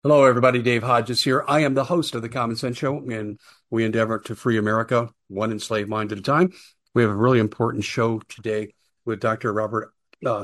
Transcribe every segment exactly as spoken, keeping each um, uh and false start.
Hello, everybody. Dave Hodges here. I am the host of the Common Sense Show, and we endeavor to free America one enslaved mind at a time. We have a really important show today with Doctor Robert. Uh,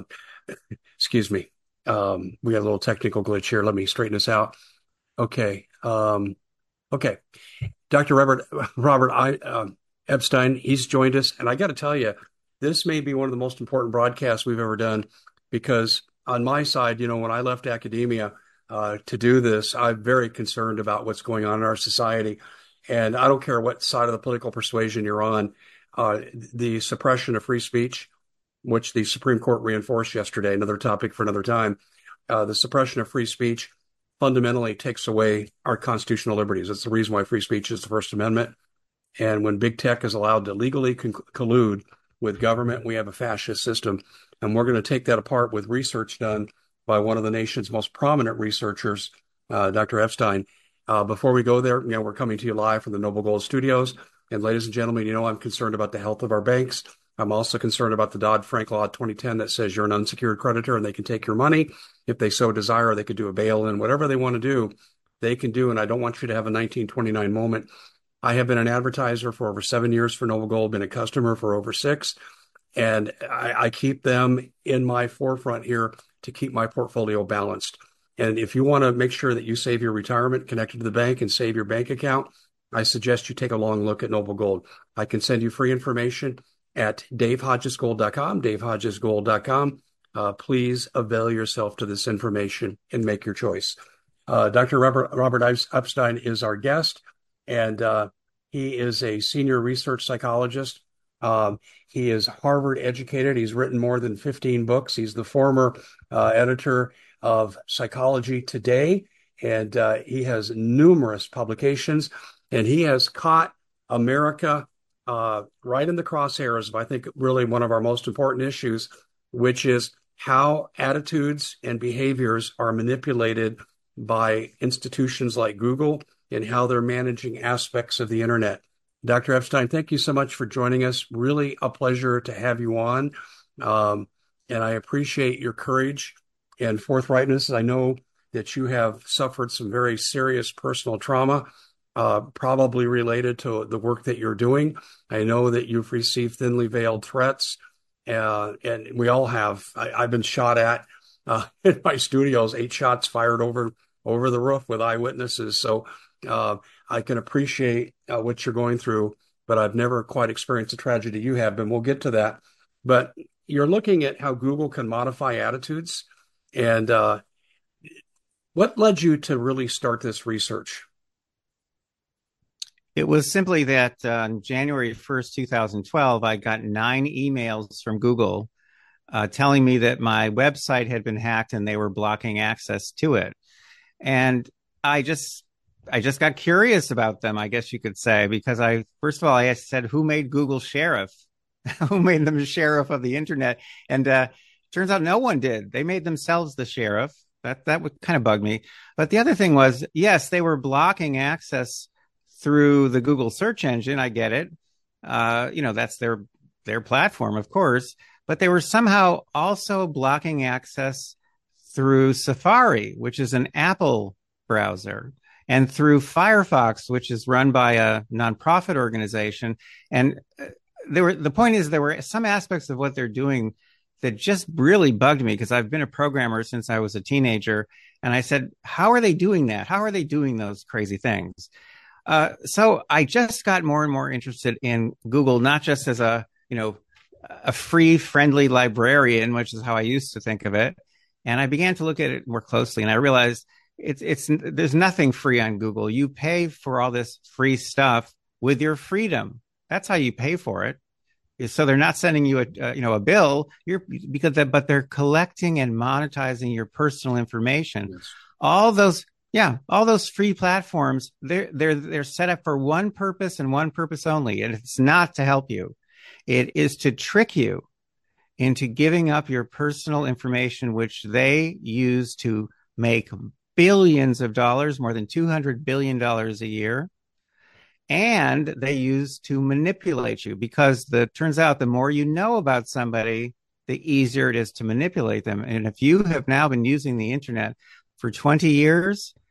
excuse me. Um, we got a little technical glitch here. Let me straighten this out. Okay. Um, okay. Doctor Robert Robert I, um Epstein. He's joined us, and I got to tell you, this may be one of the most important broadcasts we've ever done because on my side, you know, when I left academia uh, to do this, I'm very concerned about what's going on in our society. And I don't care what side of the political persuasion you're on, uh, the suppression of free speech, which the Supreme Court reinforced yesterday, another topic for another time, uh, the suppression of free speech fundamentally takes away our constitutional liberties. That's the reason why free speech is the First Amendment. And when big tech is allowed to legally con- collude with government, we have a fascist system. And we're going to take that apart with research done by one of the nation's most prominent researchers, uh, Doctor Epstein. Uh, before we go there, you know, we're coming to you live from the Noble Gold Studios. And ladies and gentlemen, you know, I'm concerned about the health of our banks. I'm also concerned about the Dodd-Frank Law twenty ten that says you're an unsecured creditor and they can take your money if they so desire. They could do a bail-in, whatever they want to do, they can do. And I don't want you to have a nineteen twenty-nine moment. I have been an advertiser for over seven years for Noble Gold, been a customer for over six, and I, I keep them in my forefront here to keep my portfolio balanced. And if you want to make sure that you save your retirement connected to the bank and save your bank account, I suggest you take a long look at Noble Gold. I can send you free information at dave hodges gold dot com, dave hodges gold dot com. Uh, please avail yourself to this information and make your choice. Uh, Doctor Robert, Robert Epstein is our guest, and uh, he is a senior research psychologist. Um, he is Harvard educated. He's written more than fifteen books. He's the former uh, editor of Psychology Today, and uh, he has numerous publications, and he has caught America uh, right in the crosshairs of, I think, really one of our most important issues, which is how attitudes and behaviors are manipulated by institutions like Google and how they're managing aspects of the internet. Doctor Epstein, thank you so much for joining us. Really a pleasure to have you on. Um, and I appreciate your courage and forthrightness. I know that you have suffered some very serious personal trauma, uh, probably related to the work that you're doing. I know that you've received thinly veiled threats, uh, and we all have. I, I've been shot at uh, in my studios, eight shots fired over over the roof with eyewitnesses. So uh, I can appreciate uh, what you're going through, but I've never quite experienced the tragedy you have, and we'll get to that. But you're looking at how Google can modify attitudes. And uh, what led you to really start this research? It was simply that uh, on January first, two thousand twelve, I got nine emails from Google uh, telling me that my website had been hacked and they were blocking access to it. And I just I just got curious about them, I guess you could say, because I, first of all, I said, who made Google sheriff? Who made them sheriff of the internet? And uh, turns out no one did. They made themselves the sheriff. That that would kind of bug me. But the other thing was, yes, they were blocking access through the Google search engine. I get it. Uh, you know, that's their their platform, of course. But they were somehow also blocking access through Safari, which is an Apple browser, and through Firefox, which is run by a nonprofit organization. And there were, the point is, there were some aspects of what they're doing that just really bugged me, because I've been a programmer since I was a teenager. And I said, how are they doing that? How are they doing those crazy things? Uh, so I just got more and more interested in Google, not just as a, you know, a free, friendly librarian, which is how I used to think of it. And I began to look at it more closely, and I realized it's, it's, there's nothing free on Google. You pay for all this free stuff with your freedom. That's how you pay for it. So they're not sending you a, uh, you know, a bill. You're because, they, but they're collecting and monetizing your personal information. Yes. All those, yeah, all those free platforms, they're they're they're set up for one purpose and one purpose only, and it's not to help you. It is to trick you into giving up your personal information, which they use to make billions of dollars, more than two hundred billion dollars a year. And they use to manipulate you, because the turns out the more you know about somebody, the easier it is to manipulate them. And if you have now been using the internet for twenty years,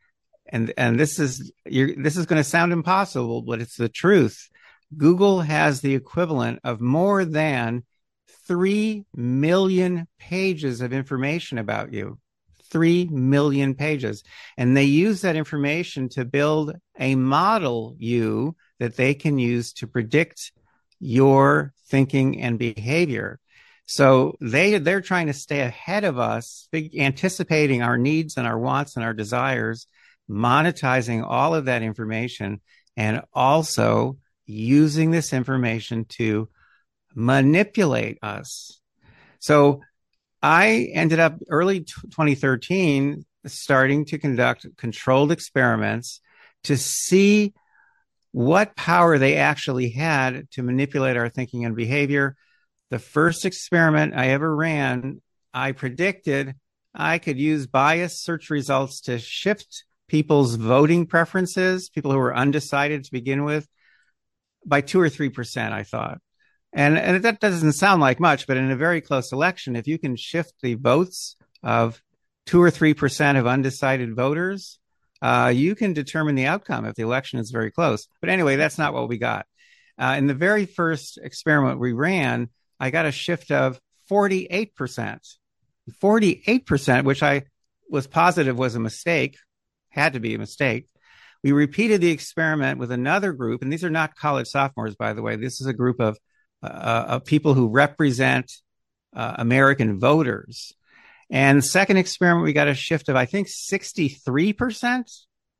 and and this is you're, this is going to sound impossible, but it's the truth. Google has the equivalent of more than three million pages of information about you. three million pages. And they use that information to build a model you that they can use to predict your thinking and behavior. So they, they're trying to stay ahead of us, anticipating our needs and our wants and our desires, monetizing all of that information, and also using this information to manipulate us. So I ended up early twenty thirteen starting to conduct controlled experiments to see what power they actually had to manipulate our thinking and behavior. The first experiment I ever ran, I predicted I could use biased search results to shift people's voting preferences, people who were undecided to begin with, by two or three percent, I thought. And, and that doesn't sound like much, but in a very close election, if you can shift the votes of two or three percent of undecided voters, uh, you can determine the outcome if the election is very close. But anyway, that's not what we got. Uh, in the very first experiment we ran, I got a shift of forty-eight percent. forty-eight percent, which I was positive was a mistake, had to be a mistake. We repeated the experiment with another group, and these are not college sophomores, by the way. This is a group of, uh, of people who represent uh, American voters. And the second experiment, we got a shift of, I think, sixty-three percent.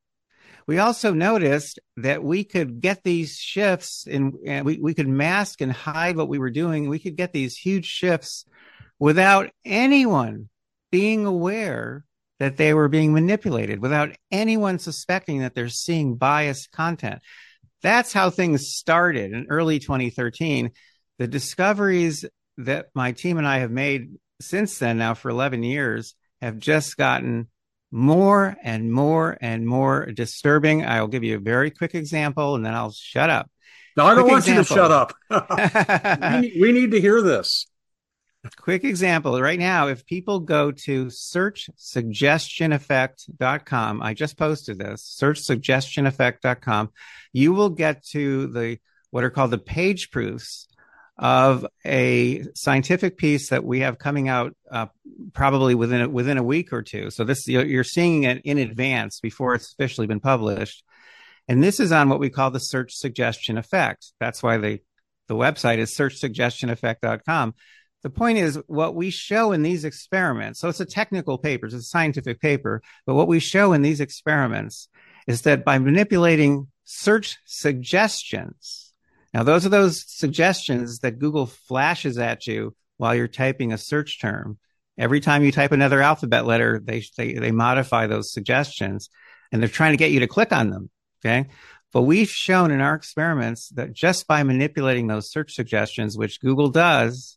We also noticed that we could get these shifts in, and we, we could mask and hide what we were doing. We could get these huge shifts without anyone being aware that they were being manipulated, without anyone suspecting that they're seeing biased content. That's how things started in early twenty thirteen. The discoveries that my team and I have made since then, now for eleven years, have just gotten more and more and more disturbing. I'll give you a very quick example, and then I'll shut up. No, I don't quick want example. you to shut up. we, need, we need to hear this. Quick example. Right now, if people go to search suggestion effect dot com, I just posted this, search suggestion effect dot com, you will get to the what are called the page proofs of a scientific piece that we have coming out uh, probably within a, within a week or two. So this you're seeing it in advance before it's officially been published. And this is on what we call the search suggestion effect. That's why the, the website is search suggestion effect dot com. The point is, what we show in these experiments, so it's a technical paper, it's a scientific paper, but what we show in these experiments is that by manipulating search suggestions, now those are those suggestions that Google flashes at you while you're typing a search term. Every time you type another alphabet letter, they, they, they modify those suggestions, and they're trying to get you to click on them, okay? But we've shown in our experiments that just by manipulating those search suggestions, which Google does,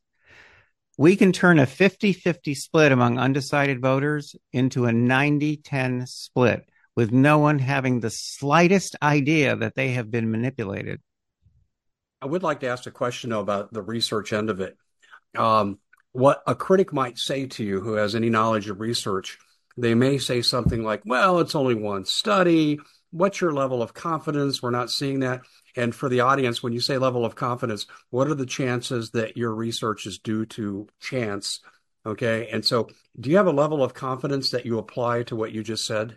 we can turn a fifty-fifty split among undecided voters into a ninety ten split with no one having the slightest idea that they have been manipulated. I would like to ask a question, though, about the research end of it. Um, what a critic might say to you who has any knowledge of research, they may say something like, well, it's only one study. What's your level of confidence? We're not seeing that. And for the audience, when you say level of confidence, what are the chances that your research is due to chance? Okay. And so do you have a level of confidence that you apply to what you just said?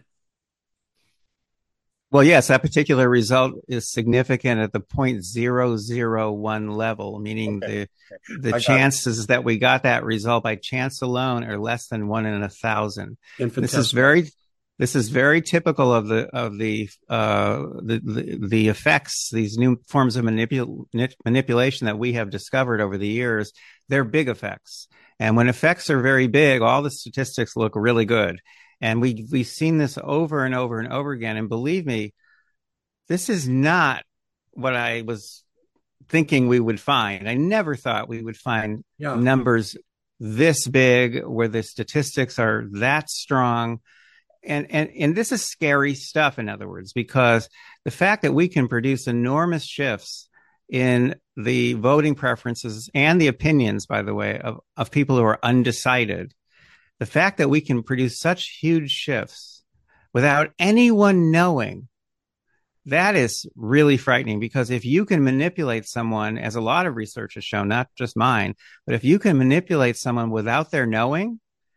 Well, yes, that particular result is significant at the zero point zero zero one level, meaning okay. the the chances that we got that result by chance alone are less than one in a thousand. This is very This is very typical of the of the uh, the, the the effects, these new forms of manipul- manipulation that we have discovered over the years. They're big effects, and when effects are very big, all the statistics look really good. And we we've seen this over and over and over again. And believe me, this is not what I was thinking we would find. I never thought we would find yeah. numbers this big where the statistics are that strong. And, and and this is scary stuff, in other words, because the fact that we can produce enormous shifts in the voting preferences and the opinions, by the way, of, of people who are undecided, the fact that we can produce such huge shifts without anyone knowing, that is really frightening, because if you can manipulate someone, as a lot of research has shown, not just mine, but if you can manipulate someone without their knowing,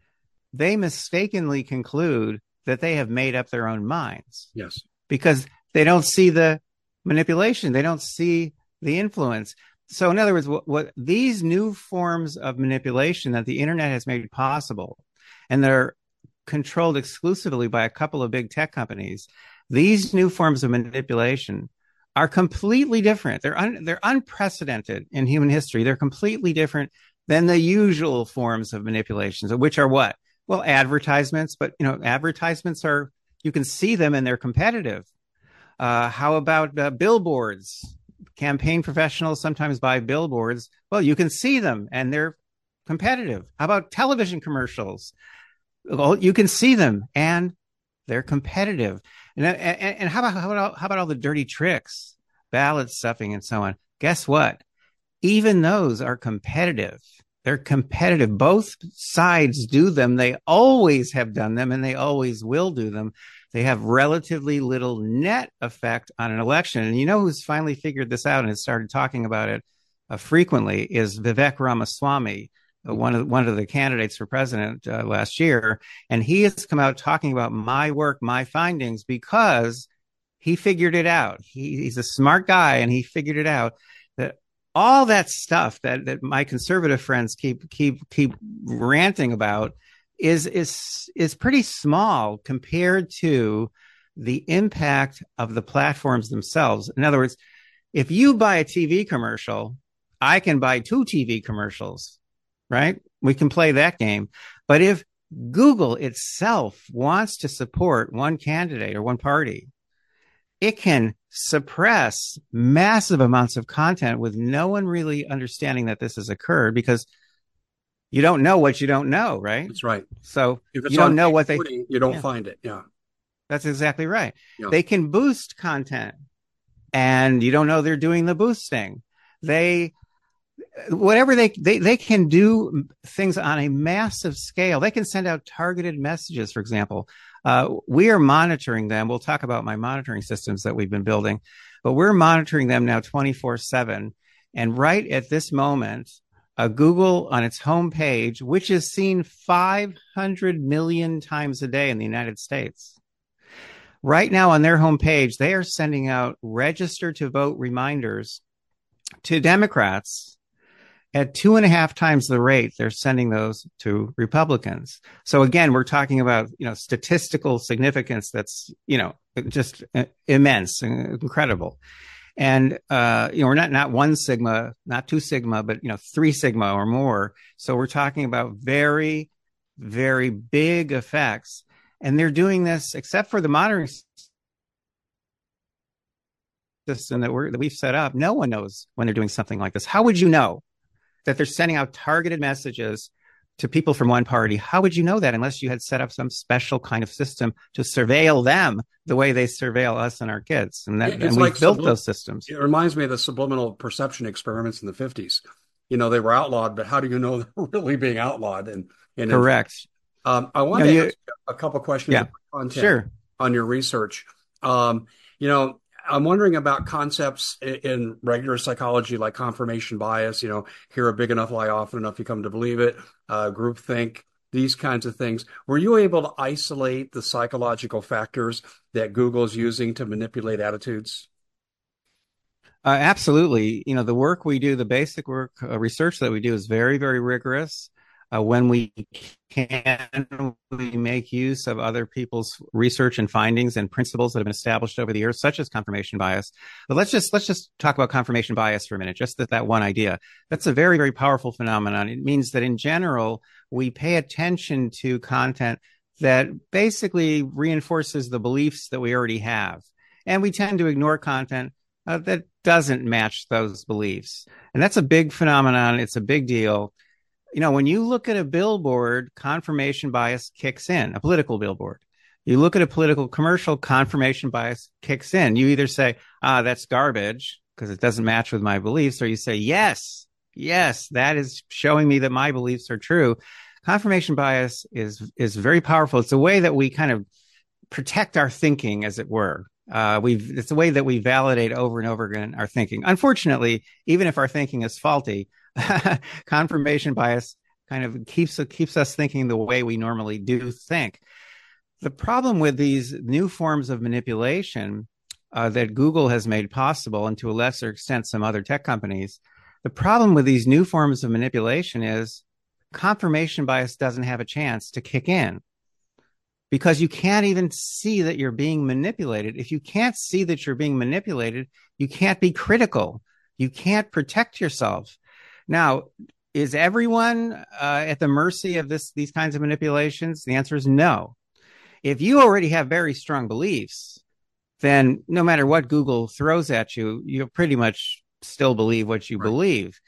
they mistakenly conclude that they have made up their own minds. Yes. Because they don't see the manipulation. They don't see the influence. So in other words, what, what these new forms of manipulation that the internet has made possible, and they're controlled exclusively by a couple of big tech companies, these new forms of manipulation are completely different. They're un, they're unprecedented in human history. They're completely different than the usual forms of manipulations, which are what? Well, advertisements, but you know, advertisements are, you can see them and they're competitive. Uh, how about uh, billboards? Campaign professionals sometimes buy billboards. Well, you can see them and they're competitive. How about television commercials? Well, you can see them and they're competitive. And, and, and how about, how about, how about all the dirty tricks, ballot stuffing and so on? Guess what? Even those are competitive. They're competitive. Both sides do them. They always have done them and they always will do them. They have relatively little net effect on an election. And you know who's finally figured this out and has started talking about it uh, frequently is Vivek Ramaswamy, uh, one of one of the candidates for president uh, last year. And he has come out talking about my work, my findings, because he figured it out. He, he's a smart guy and he figured it out that all that stuff that, that my conservative friends keep keep keep ranting about is is is pretty small compared to the impact of the platforms themselves. In other words, if you buy a T V commercial, I can buy two T V commercials, right? We can play that game. But if Google itself wants to support one candidate or one party, it can suppress massive amounts of content with no one really understanding that this has occurred, because you don't know what you don't know, right? That's right. So you don't know what they... You don't yeah. find it, yeah. That's exactly right. Yeah. They can boost content, and you don't know they're doing the boosting. They... Whatever they, they, they can do things on a massive scale. They can send out targeted messages, for example. Uh, we are monitoring them. We'll talk about my monitoring systems that we've been building, but we're monitoring them now twenty-four seven. And right at this moment, uh, Google on its homepage, which is seen five hundred million times a day in the United States, right now on their homepage, they are sending out register to vote reminders to Democrats at two and a half times the rate they're sending those to Republicans. So again, we're talking about, you know, statistical significance that's, you know, just immense, incredible. And, uh, you know, we're not, not one sigma, not two sigma, but, you know, three sigma or more. So we're talking about very, very big effects. And they're doing this, except for the monitoring system that we're, that we've set up. No one knows when they're doing something like this. How would you know that they're sending out targeted messages to people from one party? How would you know that unless you had set up some special kind of system to surveil them the way they surveil us and our kids? And, that, and we've like built sublim- those systems. It reminds me of the subliminal perception experiments in the fifties. You know, they were outlawed, but how do you know they're really being outlawed? And, and Correct. Um, I want you know, to ask you a couple questions yeah, about content sure. on your research. Um, you know, I'm wondering about concepts in regular psychology, like confirmation bias, you know, hear a big enough lie often enough, you come to believe it, uh, groupthink, these kinds of things. Were you able to isolate the psychological factors that Google's using to manipulate attitudes? Uh, absolutely. You know, the work we do, the basic work, uh, research that we do is very, very rigorous. Uh, when we can, we make use of other people's research and findings and principles that have been established over the years, such as confirmation bias. But let's just let's just talk about confirmation bias for a minute, just that, that one idea. That's a very, very powerful phenomenon. It means that in general, we pay attention to content that basically reinforces the beliefs that we already have. And we tend to ignore content uh, that doesn't match those beliefs. And that's a big phenomenon. It's a big deal. You know, when you look at a billboard, confirmation bias kicks in, a political billboard. You look at a political commercial, confirmation bias kicks in. You either say, ah, that's garbage because it doesn't match with my beliefs, or you say, yes, yes, that is showing me that my beliefs are true. Confirmation bias is is very powerful. It's a way that we kind of protect our thinking, as it were. Uh, we've it's a way that we validate over and over again our thinking. Unfortunately, even if our thinking is faulty, confirmation bias kind of keeps keeps us thinking the way we normally do think. The problem with these new forms of manipulation uh, that Google has made possible, and to a lesser extent some other tech companies, the problem with these new forms of manipulation is confirmation bias doesn't have a chance to kick in, because you can't even see that you're being manipulated. If you can't see that you're being manipulated, you can't be critical. You can't protect yourself. Now, is everyone uh, at the mercy of this these kinds of manipulations? The answer is no. If you already have very strong beliefs, then no matter what Google throws at you, you pretty much still believe what you right. believe.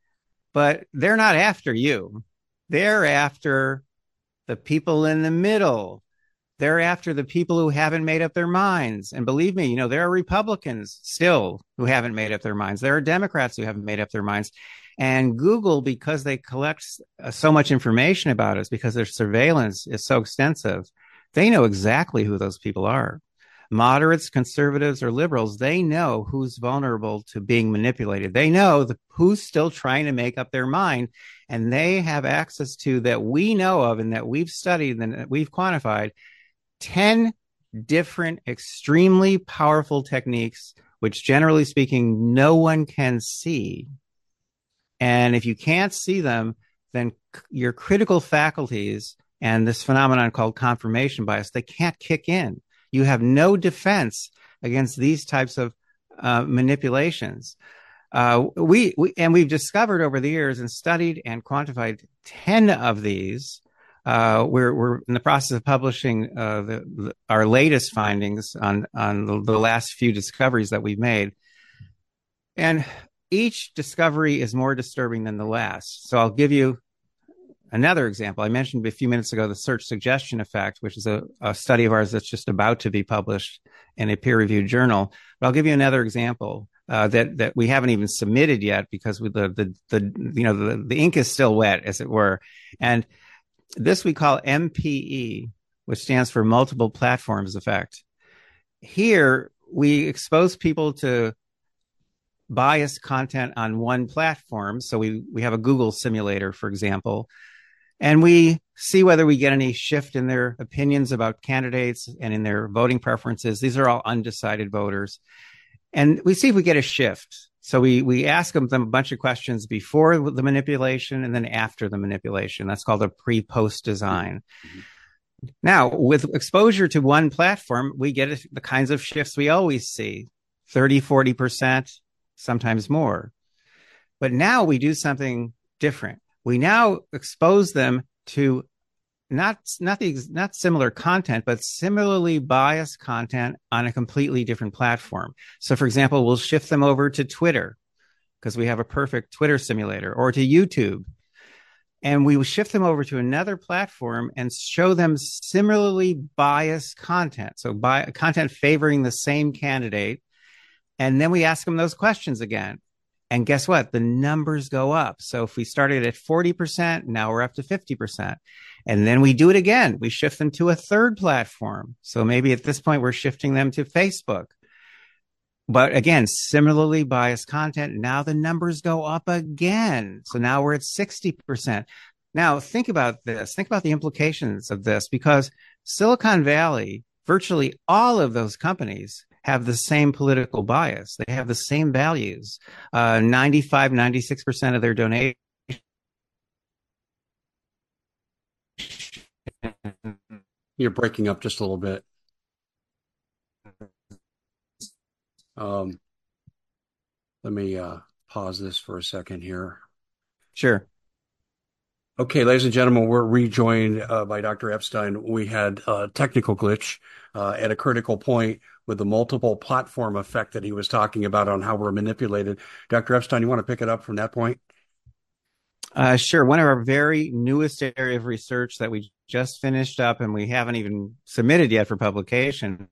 But they're not after you. They're after the people in the middle. They're after the people who haven't made up their minds. And believe me, you know, there are Republicans still who haven't made up their minds. There are Democrats who haven't made up their minds. And Google, because they collect uh, so much information about us, because their surveillance is so extensive, they know exactly who those people are. Moderates, conservatives, or liberals, they know who's vulnerable to being manipulated. They know the, who's still trying to make up their mind, and they have access to, that we know of and that we've studied and that we've quantified, ten different extremely powerful techniques, which generally speaking, no one can see. And if you can't see them, then c- your critical faculties and this phenomenon called confirmation bias, they can't kick in. You have no defense against these types of uh, manipulations. Uh, we, we and we've discovered over the years and studied and quantified ten of these. Uh, we're we're in the process of publishing uh, the, the, our latest findings on on the, the last few discoveries that we've made, and each discovery is more disturbing than the last. So I'll give you another example. I mentioned a few minutes ago the search suggestion effect, which is a, a study of ours that's just about to be published in a peer-reviewed journal. But I'll give you another example uh, that that we haven't even submitted yet, because we, the the the you know the, the ink is still wet, as it were. And this we call M P E, which stands for multiple platforms effect. Here we expose people to biased content on one platform. So we we have a Google simulator, for example. And we see whether we get any shift in their opinions about candidates and in their voting preferences. These are all undecided voters. And we see if we get a shift. So we we ask them, them a bunch of questions before the manipulation and then after the manipulation. That's called a pre-post design. Mm-hmm. Now, with exposure to one platform, we get the kinds of shifts we always see, thirty, forty percent, sometimes more. But now we do something different. We now expose them to not not the not similar content, but similarly biased content on a completely different platform. So, for example, we'll shift them over to Twitter because we have a perfect Twitter simulator, or to YouTube, and we will shift them over to another platform and show them similarly biased content. So, by content favoring the same candidate, and then we ask them those questions again. And guess what? The numbers go up. So if we started at forty percent, now we're up to fifty percent. And then we do it again. We shift them to a third platform. So maybe at this point, we're shifting them to Facebook. But again, similarly biased content. Now the numbers go up again. So now we're at sixty percent. Now think about this. Think about the implications of this, because Silicon Valley, virtually all of those companies have the same political bias. They have the same values. Uh, ninety-five, ninety-six percent of their donations. You're breaking up just a little bit. Um, let me uh, pause this for a second here. Sure. Okay, ladies and gentlemen, we're rejoined uh, by Doctor Epstein. We had a technical glitch uh, at a critical point with the multiple platform effect that he was talking about on how we're manipulated. Doctor Epstein, you want to pick it up from that point? Uh, sure. One of our very newest area of research that we just finished up and we haven't even submitted yet for publication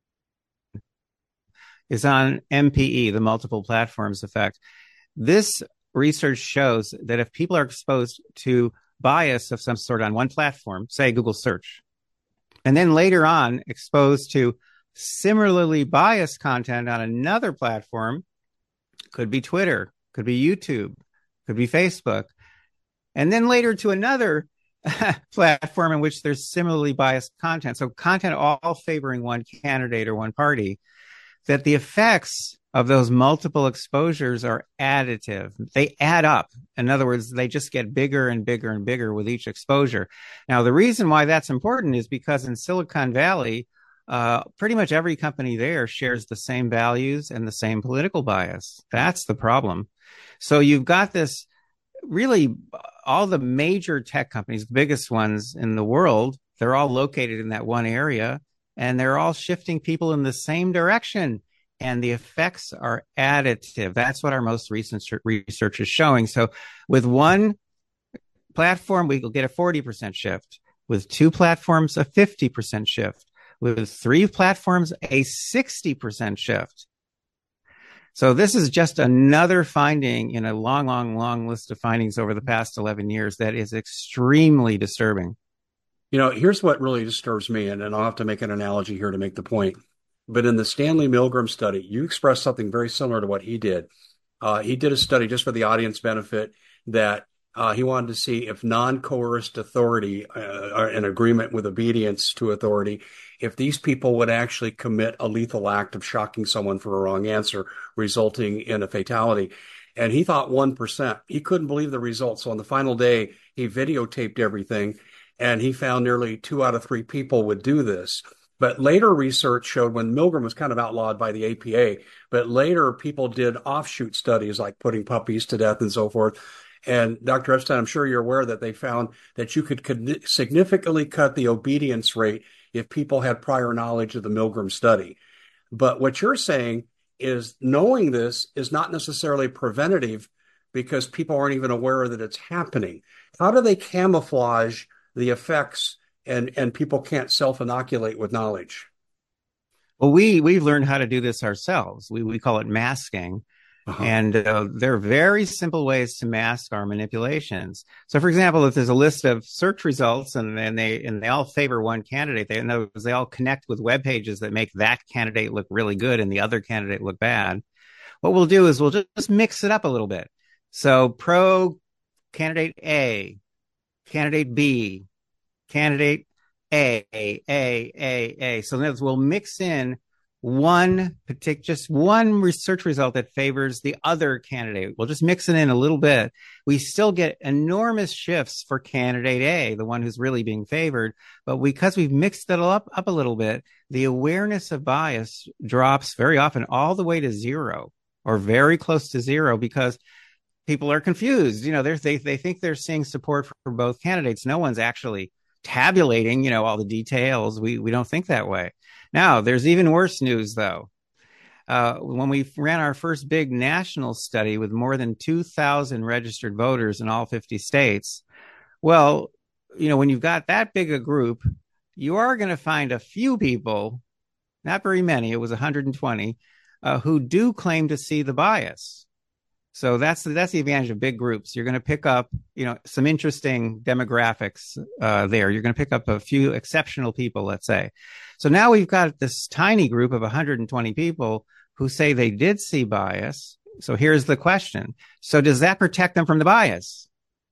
is on M P E, the multiple platforms effect. This research shows that if people are exposed to bias of some sort on one platform, say Google search, and then later on exposed to similarly biased content on another platform, could be Twitter, could be YouTube, could be Facebook, and then later to another platform in which there's similarly biased content. So content all favoring one candidate or one party, that the effects of those multiple exposures are additive. They add up. In other words, they just get bigger and bigger and bigger with each exposure. Now, the reason why that's important is because in Silicon Valley, uh, pretty much every company there shares the same values and the same political bias. That's the problem. So you've got this really, all the major tech companies, the biggest ones in the world, they're all located in that one area, and they're all shifting people in the same direction. And the effects are additive. That's what our most recent research is showing. So with one platform, we will get a forty percent shift. With two platforms, a fifty percent shift. With three platforms, a sixty percent shift. So this is just another finding in a long, long, long list of findings over the past eleven years that is extremely disturbing. You know, here's what really disturbs me, and, and I'll have to make an analogy here to make the point. But in the Stanley Milgram study, you expressed something very similar to what he did. Uh, he did a study just for the audience benefit that uh, he wanted to see if non-coerced authority, uh, an agreement with obedience to authority, if these people would actually commit a lethal act of shocking someone for a wrong answer, resulting in a fatality. And he thought one percent. He couldn't believe the results. So on the final day, he videotaped everything, and he found nearly two out of three people would do this. But later research showed, when Milgram was kind of outlawed by the A P A, but later people did offshoot studies like putting puppies to death and so forth. And Doctor Epstein, I'm sure you're aware that they found that you could significantly cut the obedience rate if people had prior knowledge of the Milgram study. But what you're saying is knowing this is not necessarily preventative because people aren't even aware that it's happening. How do they camouflage the effects and, and people can't self-inoculate with knowledge? Well, we, we've learned how to do this ourselves. We, we call it masking. Uh-huh. And uh, there are very simple ways to mask our manipulations. So, for example, if there's a list of search results and, and they and they all favor one candidate, they, in other words, they all connect with web pages that make that candidate look really good and the other candidate look bad. What we'll do is we'll just, just mix it up a little bit. So, pro candidate A, candidate B, candidate A, A, A, A, A. So, in other words, we'll mix in one particular, just one research result that favors the other candidate. We'll just mix it in a little bit. We still get enormous shifts for candidate A, the one who's really being favored. But because we've mixed it up, up a little bit, the awareness of bias drops very often all the way to zero or very close to zero because people are confused. You know, they they think they're seeing support for both candidates. No one's actually tabulating, you know, all the details. We we don't think that way. Now, there's even worse news, though. Uh, when we ran our first big national study with more than two thousand registered voters in all fifty states, well, you know, when you've got that big a group, you are going to find a few people, not very many, it was one hundred twenty, uh, who do claim to see the bias. So that's that's the advantage of big groups. You're going to pick up, you know, some interesting demographics uh, there. You're going to pick up a few exceptional people, let's say. So now we've got this tiny group of one hundred twenty people who say they did see bias. So here's the question. So does that protect them from the bias?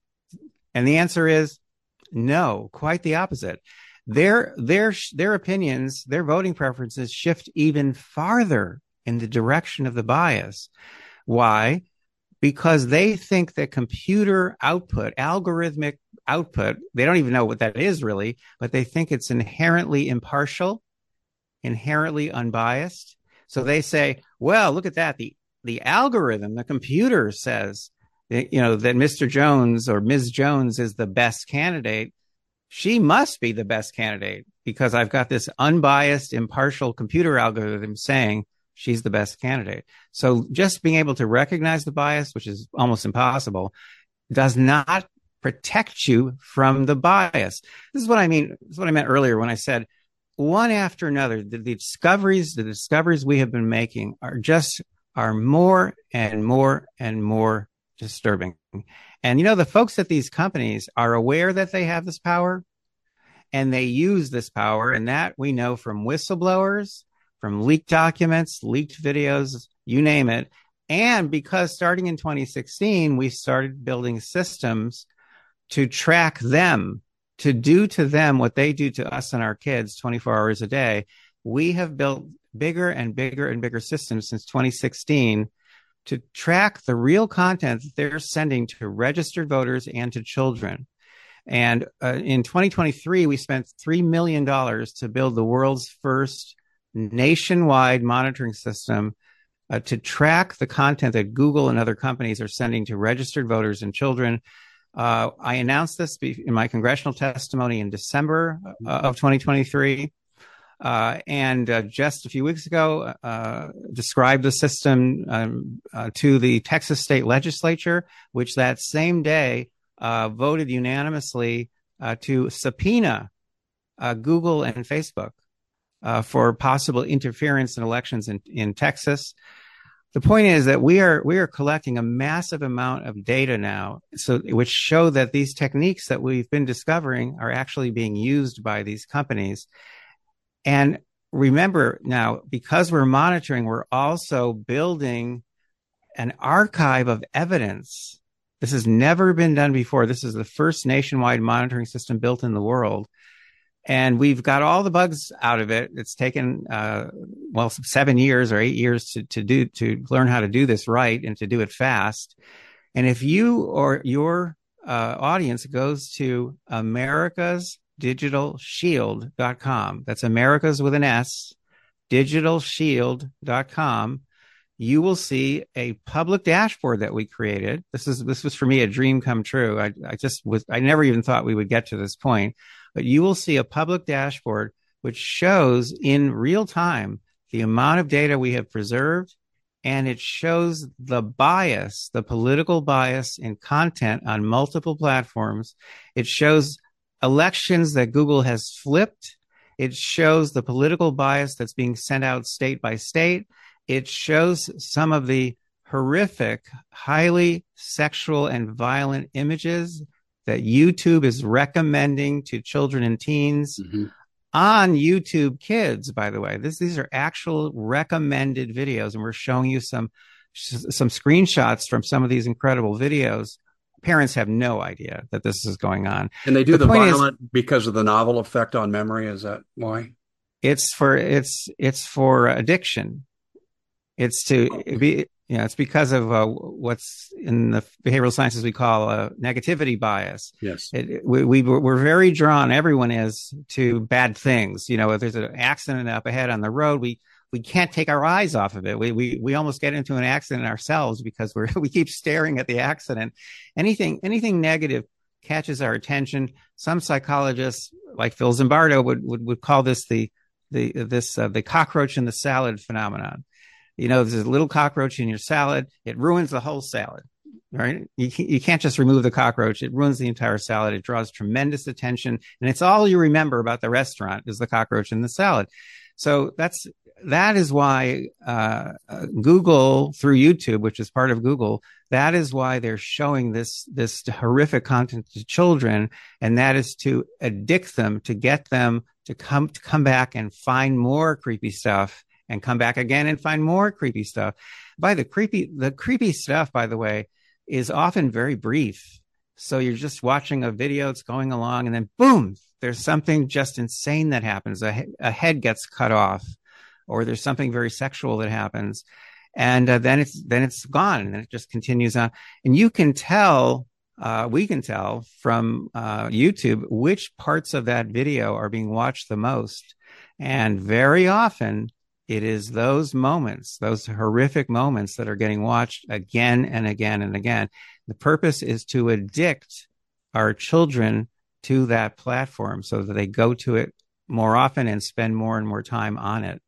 And the answer is no, quite the opposite. Their their their opinions, their voting preferences shift even farther in the direction of the bias. Why? Because they think that computer output, algorithmic output, they don't even know what that is really, but they think it's inherently impartial, inherently unbiased. So they say, well, look at that. The the algorithm, the computer says, that, you know, that Mister Jones or Miz Jones is the best candidate. She must be the best candidate because I've got this unbiased, impartial computer algorithm saying she's the best candidate. So just being able to recognize the bias, which is almost impossible, does not protect you from the bias. This is what I mean. This is what I meant earlier when I said one after another, the, the discoveries, the discoveries we have been making are just are more and more and more disturbing. And, you know, the folks at these companies are aware that they have this power. And they use this power, and that we know from whistleblowers, from leaked documents, leaked videos, you name it. And because starting in twenty sixteen, we started building systems to track them, to do to them what they do to us and our kids twenty-four hours a day. We have built bigger and bigger and bigger systems since twenty sixteen to track the real content that they're sending to registered voters and to children. And uh, in twenty twenty-three, we spent three million dollars to build the world's first nationwide monitoring system uh, to track the content that Google and other companies are sending to registered voters and children. Uh, I announced this in my congressional testimony in December uh, of twenty twenty-three. Uh, and uh, just a few weeks ago, uh, described the system um, uh, to the Texas state legislature, which that same day uh, voted unanimously uh, to subpoena uh, Google and Facebook uh, for possible interference in elections in, in Texas. The point is that we are we are collecting a massive amount of data now, so which show that these techniques that we've been discovering are actually being used by these companies. And remember now, because we're monitoring, we're also building an archive of evidence. This has never been done before. This is the first nationwide monitoring system built in the world. And we've got all the bugs out of it. It's taken, uh, well, seven years or eight years to, to do, to learn how to do this right and to do it fast. And if you or your uh, audience goes to America's digital shield dot com, that's America's with an S, digital shield dot com, you will see a public dashboard that we created. This is, this was for me a dream come true. I, I just was, I never even thought we would get to this point, but you will see a public dashboard which shows in real time the amount of data we have preserved, and it shows the bias, the political bias in content on multiple platforms. It shows elections that Google has flipped. It shows the political bias that's being sent out state by state. It shows some of the horrific, highly sexual and violent images that YouTube is recommending to children and teens mm-hmm. on YouTube Kids, by the way. This, these are actual recommended videos, and we're showing you some, some screenshots from some of these incredible videos. Parents have no idea that this is going on. And they do the, the violent is, because of the novel effect on memory. Is that why? It's for, it's, it's for addiction. It's to be, you know, it's because of uh, what's in the behavioral sciences we call a negativity bias. Yes. It, we, we, we're very drawn, everyone is, to bad things. You know, if there's an accident up ahead on the road, we, we can't take our eyes off of it. We, we, we almost get into an accident ourselves because we're, we keep staring at the accident. Anything, anything negative catches our attention. Some psychologists like Phil Zimbardo would, would, would call this the, the, this, uh, the cockroach in the salad phenomenon. You know, there's a little cockroach in your salad. It ruins the whole salad, right? You, you can't just remove the cockroach. It ruins the entire salad. It draws tremendous attention. And it's all you remember about the restaurant is the cockroach in the salad. So that's, that is why uh, uh, Google through YouTube, which is part of Google, that is why they're showing this, this horrific content to children. And that is to addict them, to get them to come, to come back and find more creepy stuff. And come back again and find more creepy stuff. By the creepy, the creepy stuff, by the way, is often very brief. So you're just watching a video, it's going along, and then boom, there's something just insane that happens. A, a head gets cut off, or there's something very sexual that happens, and uh, then it's then it's gone, and then it just continues on. And you can tell, uh, we can tell from uh, YouTube which parts of that video are being watched the most, and very often it is those moments, those horrific moments that are getting watched again and again and again. The purpose is to addict our children to that platform so that they go to it more often and spend more and more time on it.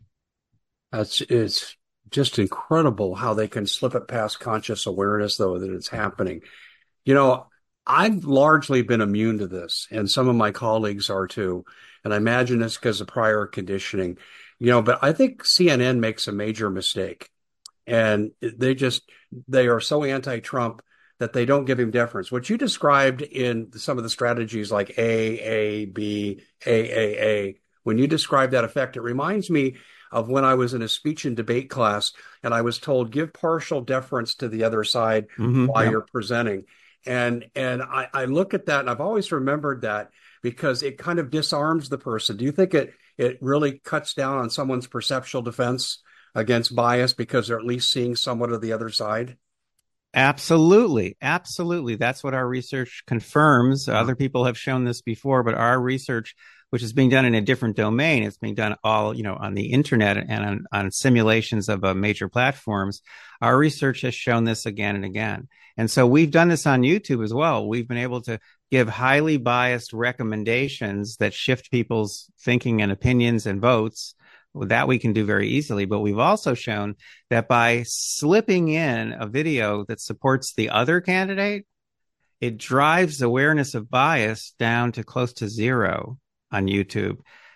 That's, it's just incredible how they can slip it past conscious awareness, though, that it's happening. You know, I've largely been immune to this, and some of my colleagues are too. And I imagine it's because of prior conditioning. You know, but I think C N N makes a major mistake, and they just, they are so anti-Trump that they don't give him deference. What you described in some of the strategies like A, A, B, A, A, A, when you describe that effect, it reminds me of when I was in a speech and debate class and I was told, give partial deference to the other side Mm-hmm, while yeah. you're presenting. And and I, I look at that and I've always remembered that because it kind of disarms the person. Do you think it it really cuts down on someone's perceptual defense against bias because they're at least seeing somewhat of the other side? Absolutely. Absolutely. That's what our research confirms. Uh, Other people have shown this before, but our research, which is being done in a different domain, it's being done all, you know, on the internet and on, on simulations of uh, major platforms. Our research has shown this again and again. And so we've done this on YouTube as well. We've been able to give highly biased recommendations that shift people's thinking and opinions and votes. That we can do very easily, but we've also shown that by slipping in a video that supports the other candidate, it drives awareness of bias down to close to zero on YouTube.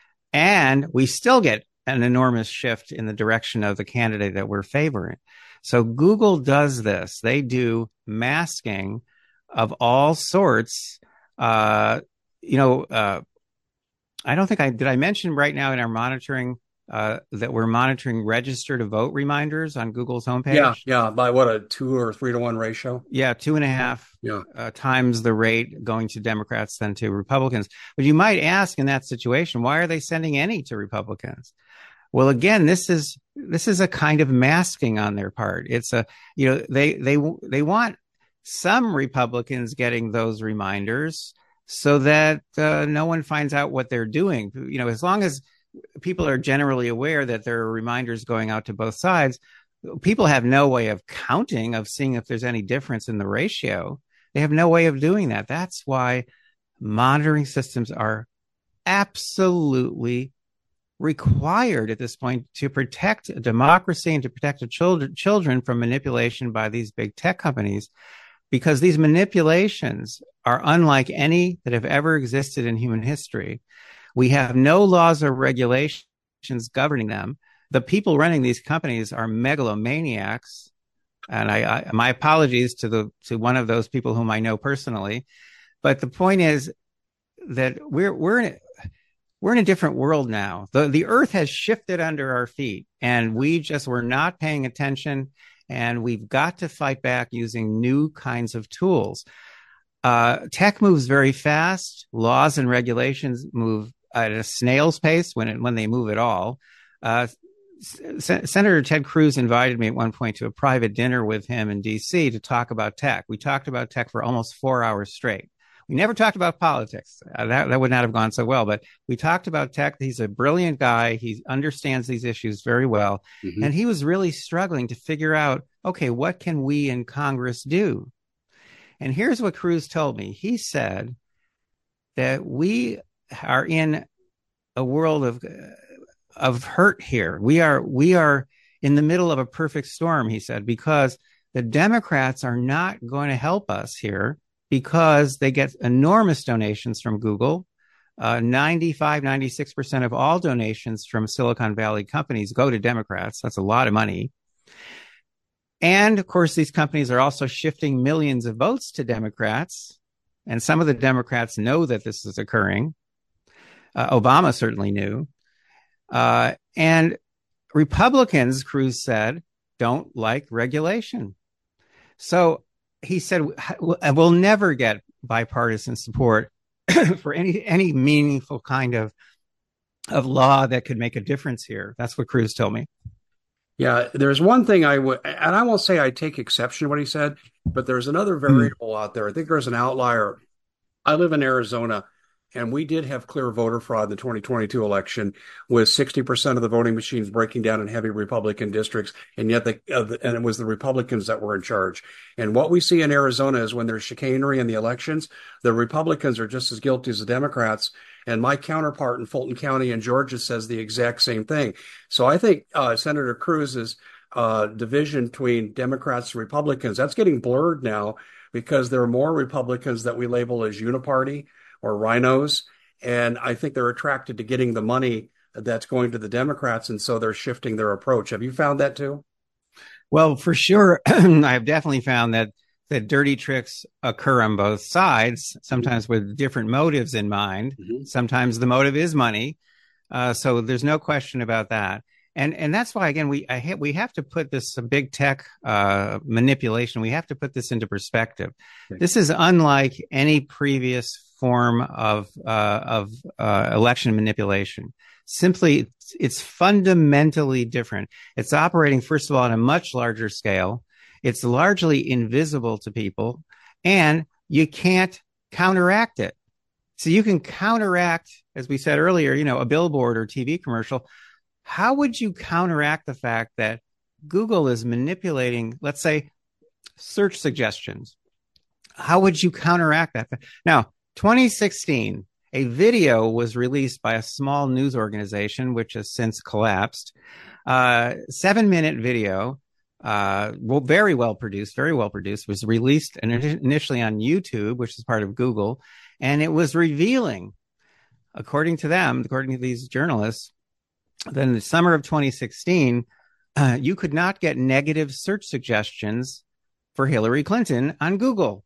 And we still get an enormous shift in the direction of the candidate that we're favoring. So Google does this. They do masking of all sorts. Uh, you know, uh, I don't think I did I mention right now in our monitoring Uh, that we're monitoring register to vote reminders on Google's homepage. Yeah, yeah, by what, a two or three to one ratio? Yeah, two and a half yeah. uh, times the rate going to Democrats than to Republicans. But you might ask in that situation, why are they sending any to Republicans? Well, again, this is this is a kind of masking on their part. It's a you know they they they want some Republicans getting those reminders so that uh, no one finds out what they're doing. You know, as long as people are generally aware that there are reminders going out to both sides, people have no way of counting, of seeing if there's any difference in the ratio. They have no way of doing that. That's why monitoring systems are absolutely required at this point to protect democracy and to protect the children, children from manipulation by these big tech companies, because these manipulations are unlike any that have ever existed in human history. We have no laws or regulations governing them. The people running these companies are megalomaniacs. And I, I, my apologies to the to one of those people whom I know personally. But the point is that we're we're in a, we're in a different world now. The the earth has shifted under our feet, and we just were not paying attention. And we've got to fight back using new kinds of tools. Uh, tech moves very fast. Laws and regulations move at a snail's pace when it, when they move at all. Uh, S- Senator Ted Cruz invited me at one point to a private dinner with him in D C to talk about tech. We talked about tech for almost four hours straight. We never talked about politics. Uh, that, that would not have gone so well, but we talked about tech. He's a brilliant guy. He understands these issues very well. Mm-hmm. And he was really struggling to figure out, okay, what can we in Congress do? And here's what Cruz told me. He said that we are in a world of of hurt here. We are we are in the middle of a perfect storm, he said, because the Democrats are not going to help us here because they get enormous donations from Google. Uh, ninety-five, ninety-six percent of all donations from Silicon Valley companies go to Democrats. That's a lot of money. And of course, these companies are also shifting millions of votes to Democrats. And some of the Democrats know that this is occurring. Uh, Obama certainly knew. Uh, and Republicans, Cruz said, don't like regulation. So he said, we'll never get bipartisan support for any any meaningful kind of, of law that could make a difference here. That's what Cruz told me. Yeah, there's one thing I would, and I won't say I take exception to what he said, but there's another variable mm. out there. I think there's an outlier. I live in Arizona, and we did have clear voter fraud in the twenty twenty-two election, with sixty percent of the voting machines breaking down in heavy Republican districts, and yet the, uh, the and it was the Republicans that were in charge. And what we see in Arizona is when there's chicanery in the elections, the Republicans are just as guilty as the Democrats. And my counterpart in Fulton County in Georgia says the exact same thing. So I think uh, Senator Cruz's uh, division between Democrats and Republicans, that's getting blurred now because there are more Republicans that we label as uniparty or rhinos. And I think they're attracted to getting the money that's going to the Democrats. And so they're shifting their approach. Have you found that too? Well, for sure. I've definitely found that that dirty tricks occur on both sides, sometimes with different motives in mind. Mm-hmm. Sometimes the motive is money. Uh, so there's no question about that. And and that's why, again, we I ha- we have to put this uh, big tech uh, manipulation, we have to put this into perspective. Okay. This is unlike any previous form of uh, of uh, election manipulation. Simply, it's fundamentally different. It's operating, first of all, on a much larger scale. It's largely invisible to people, and you can't counteract it. So you can counteract, as we said earlier, you know, a billboard or T V commercial. How would you counteract the fact that Google is manipulating, let's say, search suggestions? How would you counteract that? Now, twenty sixteen, a video was released by a small news organization, which has since collapsed. Uh, seven minute video, uh, well, very well produced, very well produced, was released initially on YouTube, which is part of Google. And it was revealing, according to them, according to these journalists, then in the summer of twenty sixteen, uh, you could not get negative search suggestions for Hillary Clinton on Google.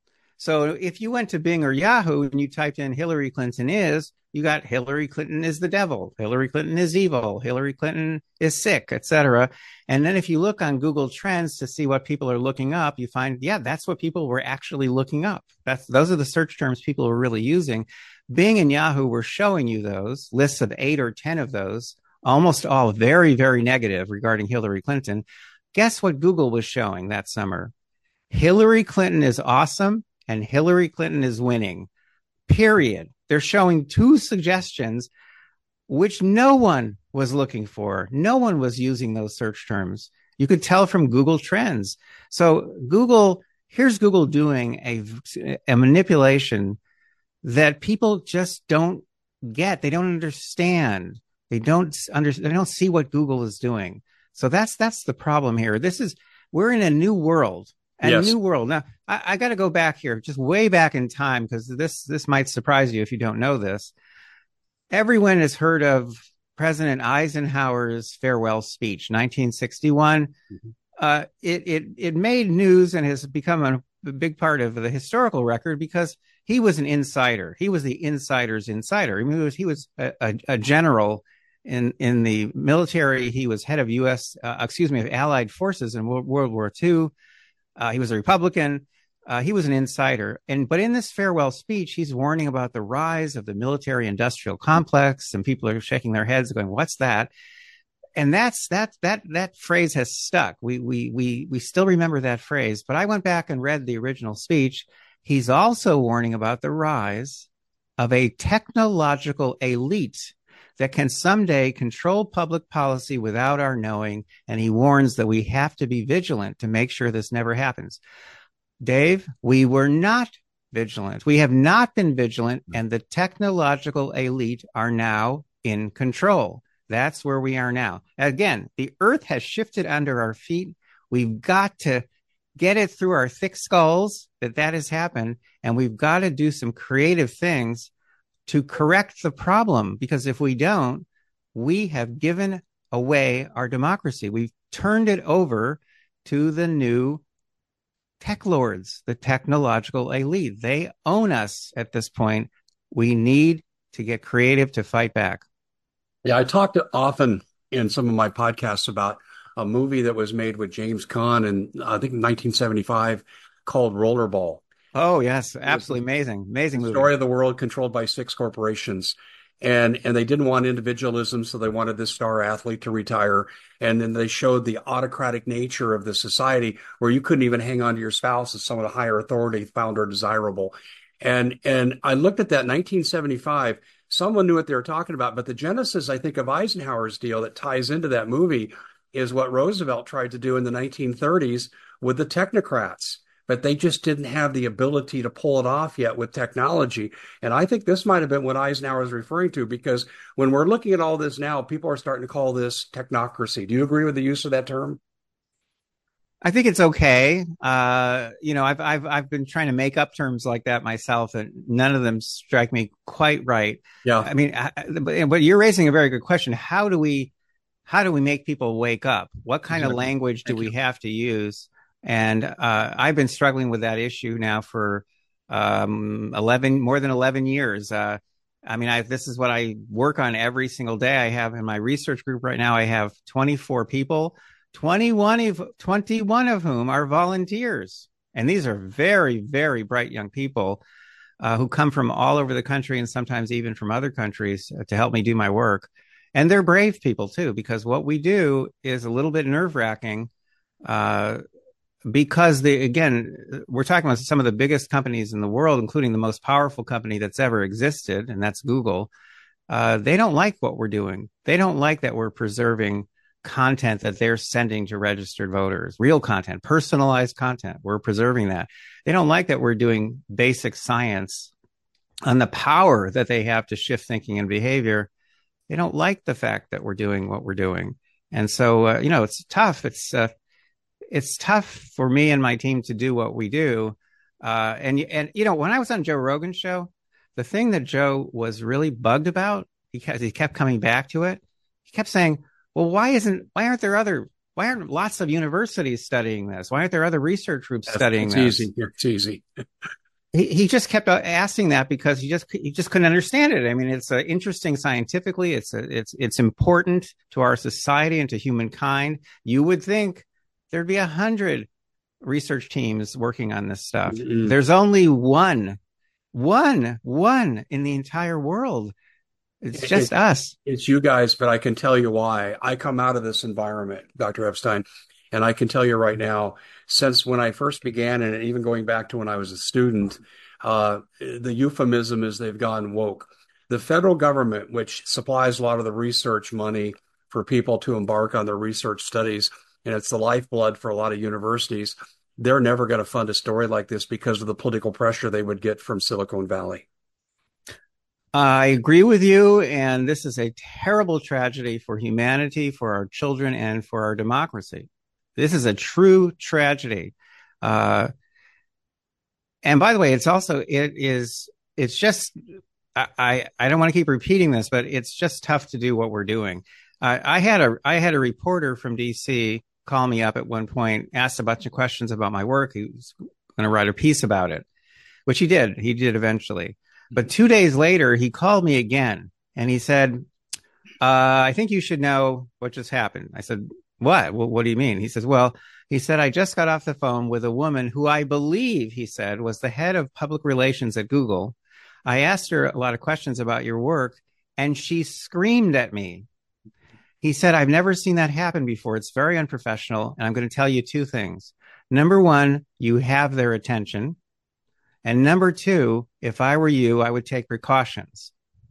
So if you went to Bing or Yahoo and you typed in Hillary Clinton is, you got Hillary Clinton is the devil, Hillary Clinton is evil, Hillary Clinton is sick, et cetera. And then if you look on Google Trends to see what people are looking up, you find, yeah, that's what people were actually looking up. That's those are the search terms people were really using. Bing and Yahoo were showing you those lists of eight or ten of those, almost all very, very negative regarding Hillary Clinton. Guess what Google was showing that summer? Hillary Clinton is awesome and Hillary Clinton is winning, period. They're showing two suggestions which no one was looking for. No one was using those search terms. You could tell from Google Trends. So Google, here's Google doing a, a manipulation that people just don't get. They don't understand. They don't under, they don't see what Google is doing. So that's that's the problem here. This is we're in a new world. A yes. new world. Now, I, I got to go back here, just way back in time, because this this might surprise you if you don't know this. Everyone has heard of President Eisenhower's farewell speech, nineteen sixty-one. Mm-hmm. Uh, it it it made news and has become a, a big part of the historical record because he was an insider. He was the insider's insider. I mean, he was, he was a, a, a general in in the military. He was head of U S, uh, excuse me, of Allied forces in World, World War Two. Uh, he was a Republican. Uh, he was an insider. And but in this farewell speech, he's warning about the rise of the military industrial complex, and people are shaking their heads going, what's that? And that's that that that phrase has stuck. We we we we still remember that phrase. But I went back and read the original speech. He's also warning about the rise of a technological elite that can someday control public policy without our knowing. And he warns that we have to be vigilant to make sure this never happens. Dave, we were not vigilant. We have not been vigilant, and the technological elite are now in control. That's where we are now. Again, the earth has shifted under our feet. We've got to get it through our thick skulls that that has happened, and we've got to do some creative things to correct the problem, because if we don't, we have given away our democracy. We've turned it over to the new tech lords, the technological elite. They own us at this point. We need to get creative to fight back. Yeah, I talked often in some of my podcasts about a movie that was made with James Caan in, I think, nineteen seventy-five called Rollerball. Oh, yes. Absolutely amazing. Amazing movie. Story of the world controlled by six corporations. And and they didn't want individualism, so they wanted this star athlete to retire. And then they showed the autocratic nature of the society where you couldn't even hang on to your spouse as someone of higher authority found her desirable. And and I looked at that in nineteen seventy-five. Someone knew what they were talking about. But the genesis, I think, of Eisenhower's deal that ties into that movie is what Roosevelt tried to do in the nineteen thirties with the technocrats. But they just didn't have the ability to pull it off yet with technology. And I think this might have been what Eisenhower was referring to, because when we're looking at all this now, people are starting to call this technocracy. Do you agree with the use of that term? I think it's okay. Uh, you know, I've I've I've been trying to make up terms like that myself, and none of them strike me quite right. Yeah. I mean, I, but, but you're raising a very good question. How do we how do we make people wake up? What kind exactly. of language do Thank we you. have to use? And uh, I've been struggling with that issue now for um, eleven, more than eleven years. Uh, I mean, I, this is what I work on every single day. I have in my research group right now, I have twenty-four people, twenty-one of, twenty-one of whom are volunteers. And these are very, very bright young people uh, who come from all over the country and sometimes even from other countries uh, to help me do my work. And they're brave people too, because what we do is a little bit nerve wracking. Uh, because they, again, we're talking about some of the biggest companies in the world, including the most powerful company that's ever existed, and that's Google. Uh, they don't like what we're doing. They don't like that we're preserving content that they're sending to registered voters, real content, personalized content. We're preserving that. They don't like that we're doing basic science on the power that they have to shift thinking and behavior. They don't like the fact that we're doing what we're doing. And so, uh, you know, it's tough. It's, uh, It's tough for me and my team to do what we do. Uh, and, and, you know, when I was on Joe Rogan's show, the thing that Joe was really bugged about, because he kept coming back to it, he kept saying, well, why isn't, why aren't there other, why aren't lots of universities studying this? Why aren't there other research groups That's, studying it's this? Easy. It's easy. he, he just kept asking that because he just, he just couldn't understand it. I mean, it's uh, interesting scientifically. It's, a, it's, it's important to our society and to humankind. You would think there'd be a hundred research teams working on this stuff. Mm-hmm. There's only one, one, one in the entire world. It's just it, us. It's you guys, but I can tell you why. I come out of this environment, Doctor Epstein, and I can tell you right now, since when I first began, and even going back to when I was a student, uh, the euphemism is they've gone woke. The federal government, which supplies a lot of the research money for people to embark on their research studies, and it's the lifeblood for a lot of universities, they're never going to fund a story like this because of the political pressure they would get from Silicon Valley. I agree with you, and this is a terrible tragedy for humanity, for our children, and for our democracy. This is a true tragedy. Uh, and by the way, it's also, it is, it's just, I, I don't want to keep repeating this, but it's just tough to do what we're doing. Uh, I had a, I had a reporter from D C call me up at one point, asked a bunch of questions about my work. He was going to write a piece about it, which he did. He did eventually. But two days later, he called me again and he said, uh, I think you should know what just happened. I said, what? Well, what do you mean? He says, well, he said, I just got off the phone with a woman who I believe, he said, was the head of public relations at Google. I asked her a lot of questions about your work and she screamed at me. He said, I've never seen that happen before. It's very unprofessional. And I'm going to tell you two things. Number one, you have their attention. And number two, if I were you, I would take precautions.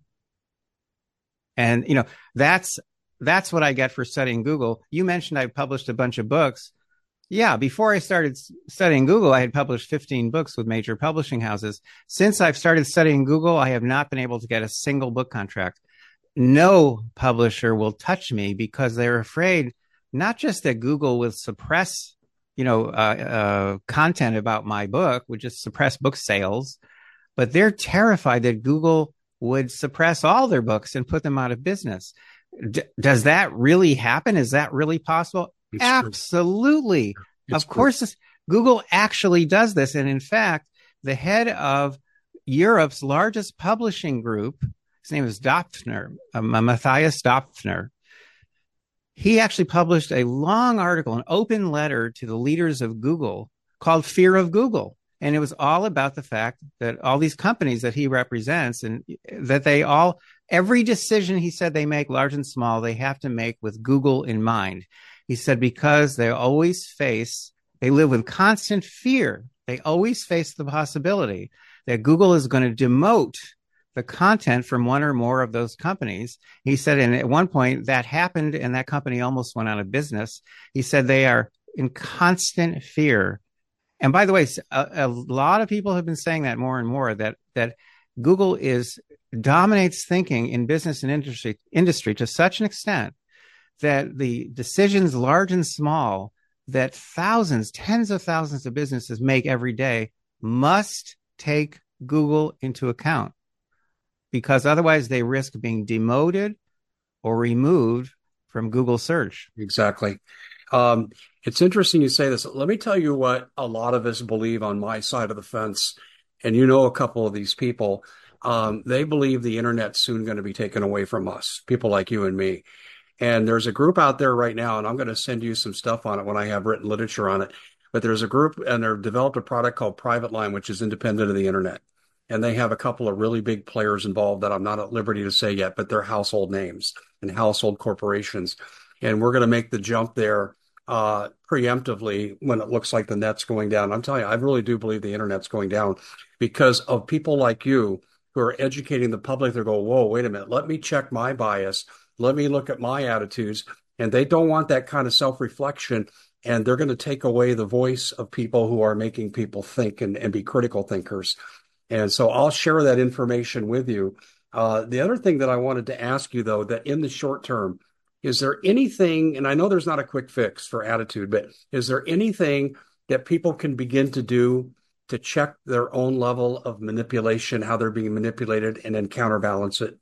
And, you know, that's, that's what I get for studying Google. You mentioned I published a bunch of books. Yeah, before I started studying Google, I had published fifteen books with major publishing houses. Since I've started studying Google, I have not been able to get a single book contract. No publisher will touch me because they're afraid not just that Google will suppress, you know, uh, uh, content about my book, would just suppress book sales, but they're terrified that Google would suppress all their books and put them out of business. D- does that really happen? Is that really possible? It's Absolutely. Of course, Google actually does this. And in fact, the head of Europe's largest publishing group, his name is Döpfner, um, Matthias Döpfner. He actually published a long article, an open letter to the leaders of Google called Fear of Google. And it was all about the fact that all these companies that he represents and that they all, every decision he said they make, large and small, they have to make with Google in mind. He said, because they always face, they live with constant fear. They always face the possibility that Google is going to demote the content from one or more of those companies. He said, and at one point that happened and that company almost went out of business. He said they are in constant fear. And by the way, a, a lot of people have been saying that more and more, that, that Google is dominates thinking in business and industry, industry to such an extent that the decisions, large and small, that thousands, tens of thousands of businesses make every day must take Google into account, because otherwise they risk being demoted or removed from Google search. Exactly. Um, it's interesting you say this. Let me tell you what a lot of us believe on my side of the fence. And you know a couple of these people. Um, they believe the internet's soon going to be taken away from us, people like you and me. And there's a group out there right now, and I'm going to send you some stuff on it when I have written literature on it. But there's a group, and they've developed a product called Private Line, which is independent of the internet. And they have a couple of really big players involved that I'm not at liberty to say yet, but they're household names and household corporations. And we're going to make the jump there uh, preemptively when it looks like the net's going down. I'm telling you, I really do believe the internet's going down because of people like you who are educating the public. They're going, whoa, wait a minute, let me check my bias. Let me look at my attitudes. And they don't want that kind of self-reflection. And they're going to take away the voice of people who are making people think and, and be critical thinkers. And so I'll share that information with you. Uh, the other thing that I wanted to ask you, though, that in the short term, is there anything, and I know there's not a quick fix for attitude, but is there anything that people can begin to do to check their own level of manipulation, how they're being manipulated, and then counterbalance it?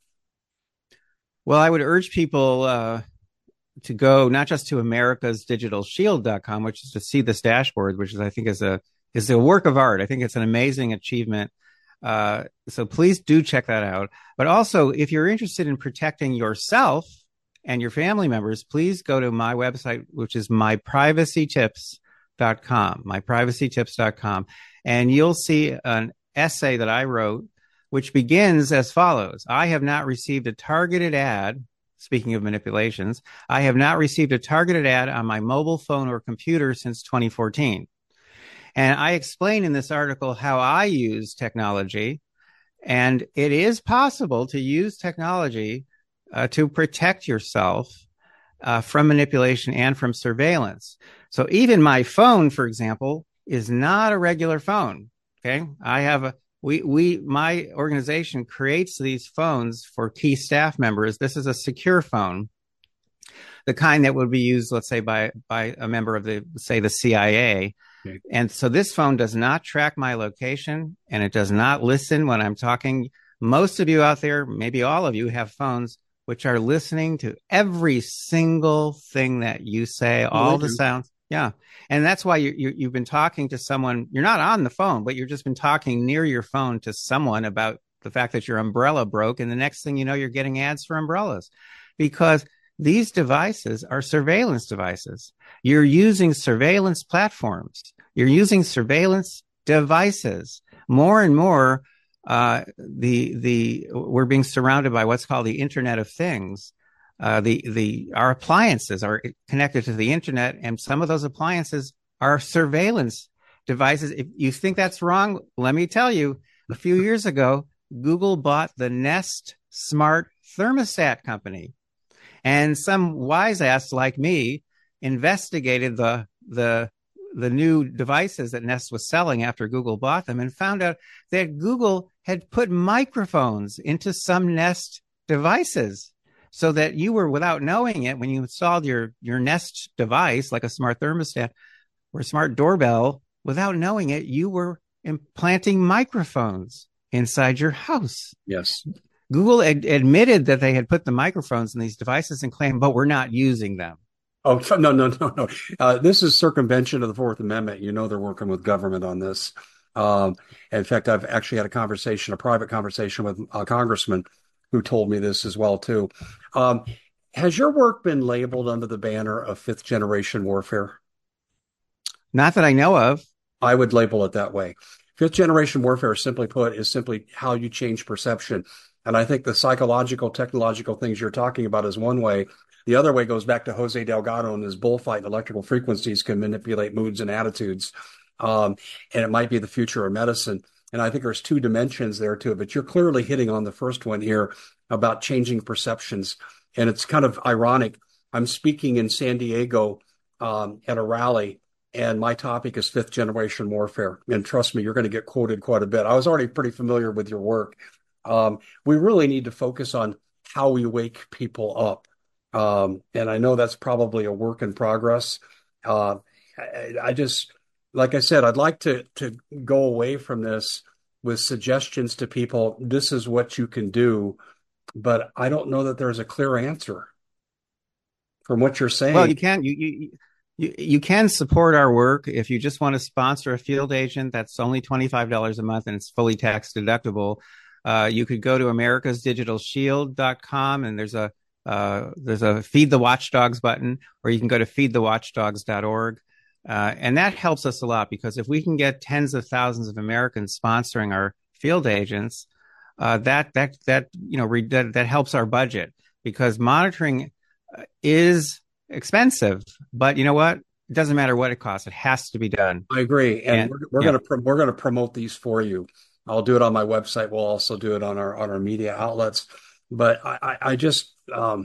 Well, I would urge people uh, to go not just to americas digital shield dot com, which is to see this dashboard, which is I think is a is a work of art. I think it's an amazing achievement. Uh, so please do check that out. But also, if you're interested in protecting yourself and your family members, please go to my website, which is my privacy tips dot com, my privacy tips dot com, and you'll see an essay that I wrote, which begins as follows. I have not received a targeted ad. Speaking of manipulations, I have not received a targeted ad on my mobile phone or computer since twenty fourteen. And I explain in this article how I use technology, and it is possible to use technology uh, to protect yourself uh, from manipulation and from surveillance. So even my phone, for example, is not a regular phone. Okay, I have a We, we, my organization creates these phones for key staff members. This is a secure phone, the kind that would be used, let's say, by, by a member of the, say, the C I A. Okay. And so this phone does not track my location, and it does not listen when I'm talking. Most of you out there, maybe all of you, have phones which are listening to every single thing that you say, all the sounds. Yeah. And that's why you, you, you've been talking to someone. You're not on the phone, but you've just been talking near your phone to someone about the fact that your umbrella broke. And the next thing you know, you're getting ads for umbrellas because these devices are surveillance devices. You're using surveillance platforms. You're using surveillance devices. More and more, uh, the, the, we're being surrounded by what's called the Internet of Things. Uh, the, the, our appliances are connected to the internet, and some of those appliances are surveillance devices. If you think that's wrong, let me tell you, a few years ago, Google bought the Nest Smart Thermostat company, and some wise ass like me investigated the, the, the new devices that Nest was selling after Google bought them and found out that Google had put microphones into some Nest devices, so that you were, without knowing it, when you installed your, your Nest device, like a smart thermostat or a smart doorbell, without knowing it, you were implanting microphones inside your house. Yes. Google ad- admitted that they had put the microphones in these devices and claimed, but we're not using them. Oh, no, no, no, no. Uh, this is circumvention of the Fourth Amendment. You know, they're working with government on this. Um, in fact, I've actually had a conversation, a private conversation with a congressman who told me this as well, too. Um, has your work been labeled under the banner of fifth generation warfare? Not that I know of. I would label it that way. Fifth generation warfare, simply put, is simply how you change perception. And I think the psychological, technological things you're talking about is one way. The other way goes back to Jose Delgado and his bullfight. Electrical frequencies can manipulate moods and attitudes. Um, and it might be the future of medicine. And I think there's two dimensions there to it, but you're clearly hitting on the first one here about changing perceptions. And it's kind of ironic. I'm speaking in San Diego um, at a rally, and my topic is fifth generation warfare. And trust me, you're going to get quoted quite a bit. I was already pretty familiar with your work. Um, we really need to focus on how we wake people up. Um, and I know that's probably a work in progress. Uh, I, I just... Like I said, I'd like to to go away from this with suggestions to people. This is what you can do, but I don't know that there's a clear answer from what you're saying. Well, you can't. You you You, you can support our work if you just want to sponsor a field agent. That's only twenty-five dollars a month and it's fully tax deductible. Uh, you could go to americas digital shield dot com and there's a uh, there's a Feed the Watchdogs button, or you can go to feed the watchdogs dot org. Uh, and that helps us a lot, because if we can get tens of thousands of Americans sponsoring our field agents, uh, that that that you know re- that, that helps our budget, because monitoring is expensive. But you know what? It doesn't matter what it costs; it has to be done. I agree, and, and we're, we're yeah. going to we're going to promote these for you. I'll do it on my website. We'll also do it on our on our media outlets. But I, I just um,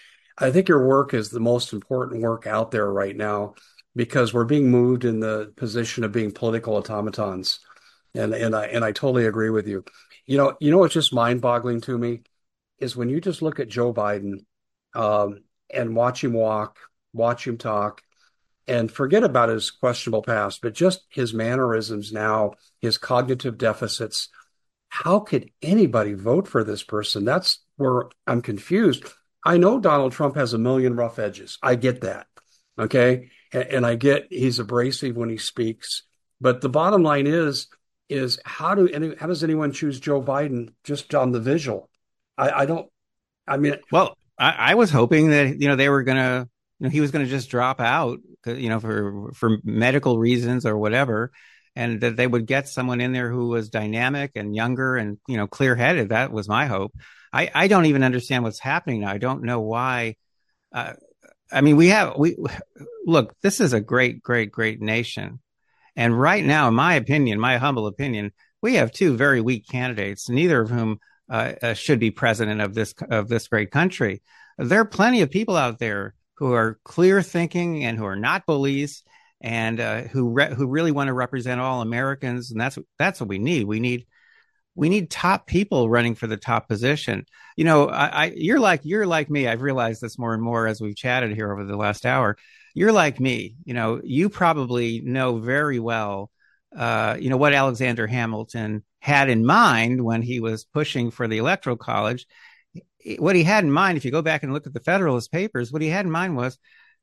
I think your work is the most important work out there right now, because we're being moved in the position of being political automatons, and and I and I totally agree with you. You know, you know what's just mind-boggling to me is when you just look at Joe Biden um, and watch him walk, watch him talk, and forget about his questionable past, but just his mannerisms now, his cognitive deficits. How could anybody vote for this person? That's where I'm confused. I know Donald Trump has a million rough edges. I get that. Okay. And, and I get he's abrasive when he speaks. But the bottom line is, is how do any, how does anyone choose Joe Biden just on the visual? I, I don't, I mean, well, I, I was hoping that, you know, they were going to, you know, he was going to just drop out, you know, for, for medical reasons or whatever, and that they would get someone in there who was dynamic and younger and, you know, clear headed. That was my hope. I, I don't even understand what's happening now. I don't know why. Uh, I mean, we have, we look, this is a great, great, great nation. And right now, in my opinion, my humble opinion, we have two very weak candidates, neither of whom uh, uh, should be president of this, of this great country. There are plenty of people out there who are clear thinking and who are not bullies, and uh, who re- who really want to represent all Americans, and that's that's what we need. We need we need top people running for the top position. You know, I, I you're like you're like me. I've realized this more and more as we've chatted here over the last hour. You're like me. You know, you probably know very well, uh, you know, what Alexander Hamilton had in mind when he was pushing for the Electoral College. What he had in mind, if you go back and look at the Federalist Papers, what he had in mind was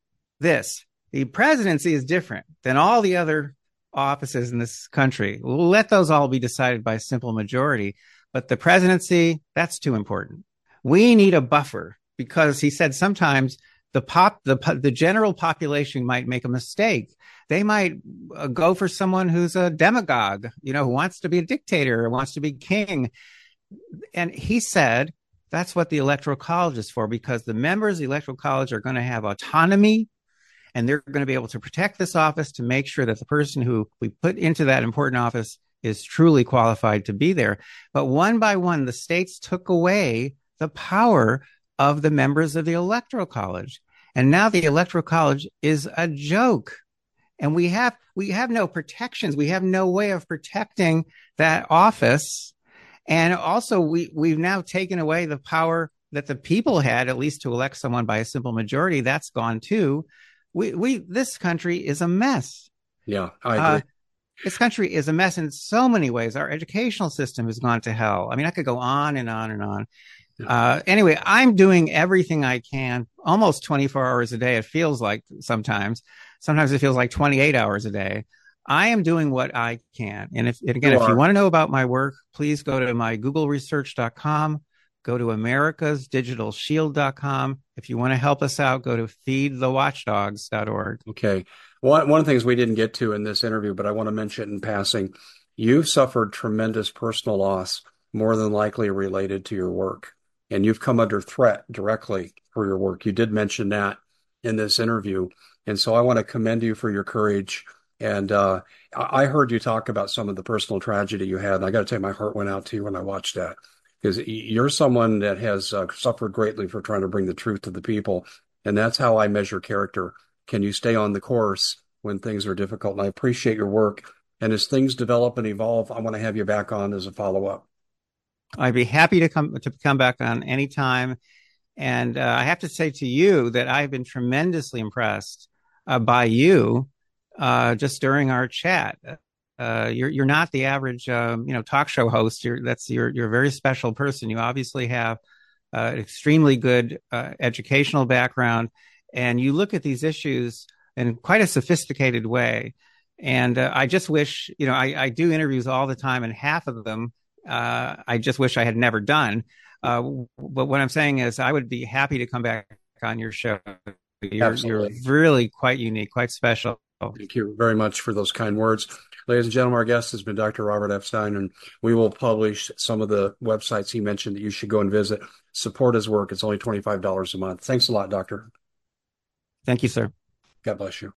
this: the presidency is different than all the other offices in this country. We'll let those all be decided by simple majority. But the presidency, that's too important. We need a buffer, because he said sometimes the pop, the the general population might make a mistake. They might uh, go for someone who's a demagogue, you know, who wants to be a dictator or wants to be king. And he said that's what the Electoral College is for, because the members of the Electoral College are going to have autonomy, and they're going to be able to protect this office to make sure that the person who we put into that important office is truly qualified to be there. But one by one, the states took away the power of the members of the Electoral College. And now the Electoral College is a joke. And we have we have no protections. We have no way of protecting that office. And also, we, we've now taken away the power that the people had, at least to elect someone by a simple majority. That's gone too. We, we, this country is a mess. Yeah, I agree. Uh, this country is a mess in so many ways. Our educational system has gone to hell. I mean, I could go on and on and on. Yeah. Uh, anyway, I'm doing everything I can, almost twenty-four hours a day. It feels like sometimes, sometimes it feels like twenty-eight hours a day. I am doing what I can. And if, and again, you if are. you want to know about my work, please go to my google research dot com. Go to americas digital shield dot com. If you want to help us out, go to feed the watchdogs dot org. Okay. One, one of the things we didn't get to in this interview, but I want to mention it in passing, you've suffered tremendous personal loss, more than likely related to your work. And you've come under threat directly for your work. You did mention that in this interview. And so I want to commend you for your courage. And uh, I heard you talk about some of the personal tragedy you had. And I got to tell you, my heart went out to you when I watched that. Because you're someone that has uh, suffered greatly for trying to bring the truth to the people. And that's how I measure character. Can you stay on the course when things are difficult? And I appreciate your work. And as things develop and evolve, I want to have you back on as a follow-up. I'd be happy to come to come back on anytime. And uh, I have to say to you that I've been tremendously impressed uh, by you uh, just during our chat. Uh, you're you're not the average um, you know talk show host. You're that's you're you're a very special person. You obviously have uh, an extremely good uh, educational background, and you look at these issues in quite a sophisticated way. And uh, I just wish, you know, I, I do interviews all the time, and half of them uh, I just wish I had never done. Uh, but what I'm saying is, I would be happy to come back on your show. You're, you're really quite unique, quite special. Thank you very much for those kind words. Ladies and gentlemen, our guest has been Doctor Robert Epstein, and we will publish some of the websites he mentioned that you should go and visit. Support his work. It's only twenty-five dollars a month. Thanks a lot, Doctor. Thank you, sir. God bless you.